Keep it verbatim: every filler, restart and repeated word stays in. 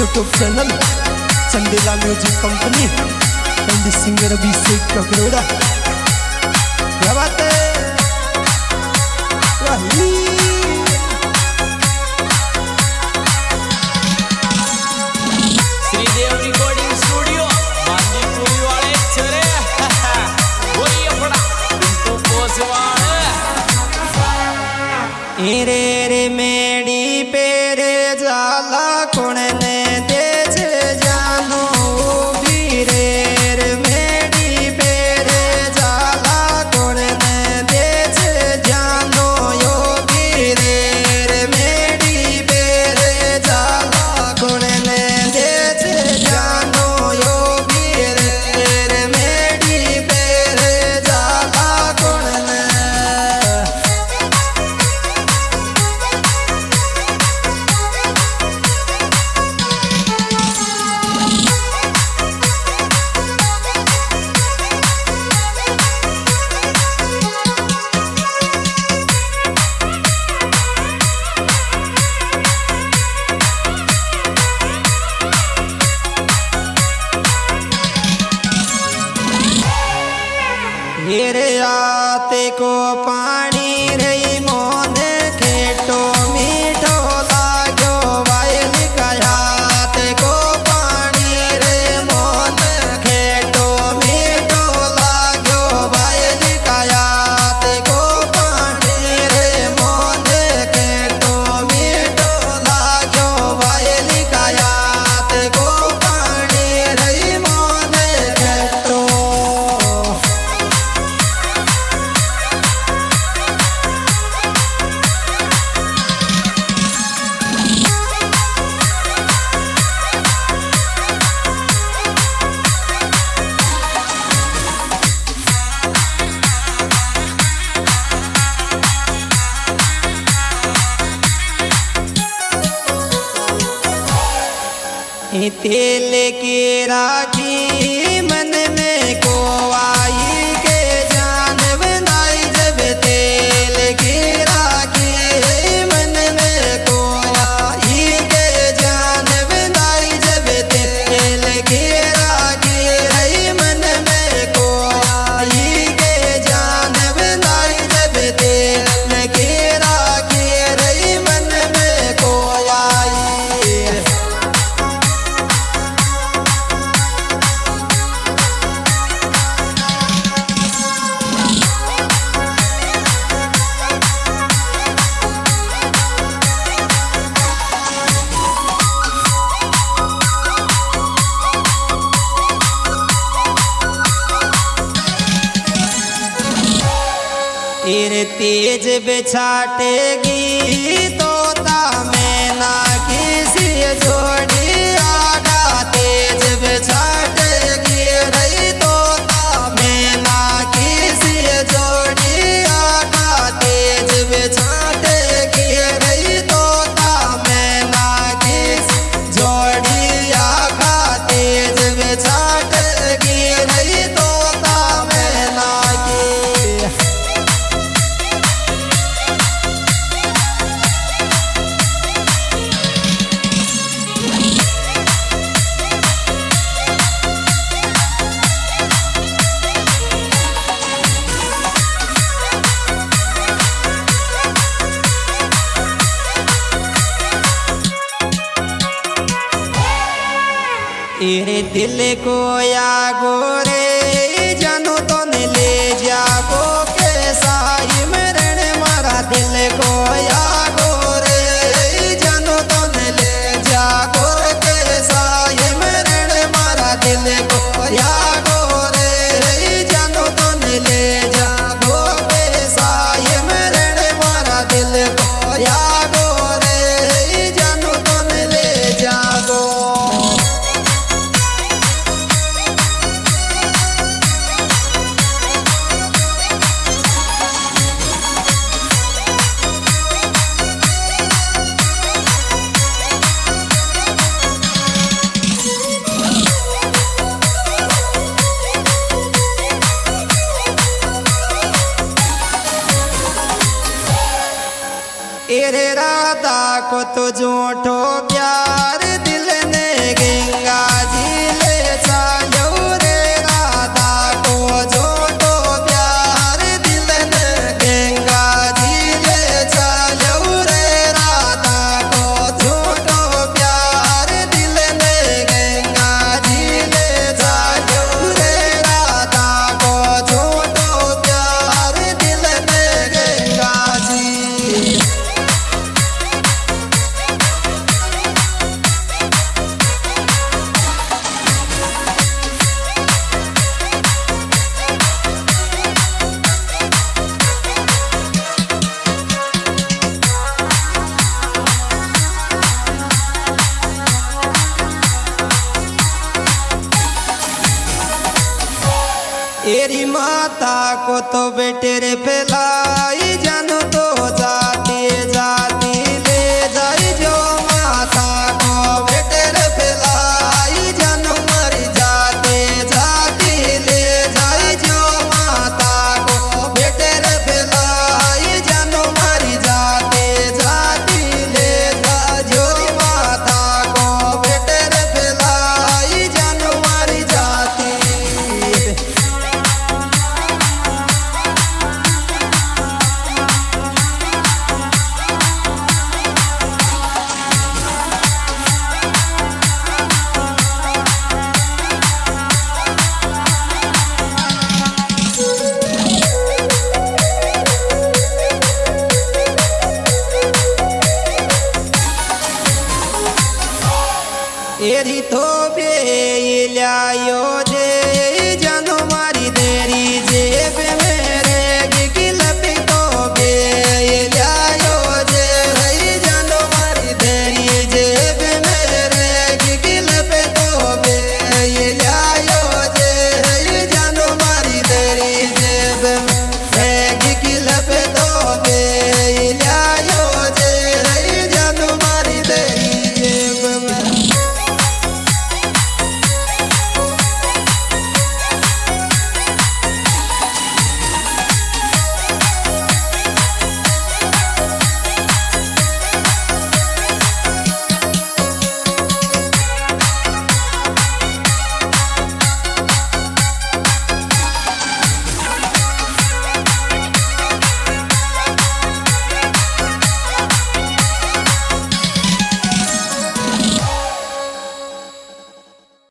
YouTube channel Chandela music company and singer Abhishek Kakroda. क्या बात है वही श्रीदेव रिकॉर्डिंग स्टूडियो बांदीपुरी वाले चरे वही अपना तुमको पोसवाड़ रे रे मेडी पेरे जाला कौन ने देज जानो भी रे रे मेडी पेरे जाला कौन ने देज जानो यो भी रे रे मेडी पेरे जाला कौन ने देज जानो यो भी रे रे मेडी पेरे जाला कौन ने। रे आते को पानी रही मोन खेटो मीठो लागो वायल कयाते को पानी रे मोन खेटो मीठो लागो वायल कयाते को पानी रे मोन खेटो मीठो लागो वायल कयाते को पानी रे मोन खेटो। तेल की राखी मन में को आई के जान बनाई जब तेल की राखी मन में को आई के जान बनाई जब तेल की राखी रही मन में को आई के जान बनाई जब तेल की राखी रही मन में को आई। तेज बिछाटेगी तोता में ना किसी जोड़ी आगा तेज बिछाटेगी रही तोता में ना किसी जोड़ी आगा तेज बिछाटेगी रही तोता में ना किसी जोड़ी आगा तेज बिछाटेगी रही तोता में ना की। तेरे दिल को या गोरे जानू तो ने ले जागो कैसा ही मरण मारा दिल को या गोरे जानू तो ने ले जागो कैसा ही मरण मारा दिल को या गोरे जानू तो ने ले जागो कैसा ही मरण मारा दिल को या गोरे जानू तो ने ले जागो। तेरे राधा को तो झूठो प्यार दिल ने माता को तो बेटे रे फैलाई जानू तो जाती जाती ले जाई जो माता को बेटे रे फैलाई जानू मर जाते जाती ले जाई जो माता को बेटे रे फैलाई जानू मर जाते जाती ले जा जो माता को बेटे रे फैलाई जानू मर जाती। एरी तो बेल्यायो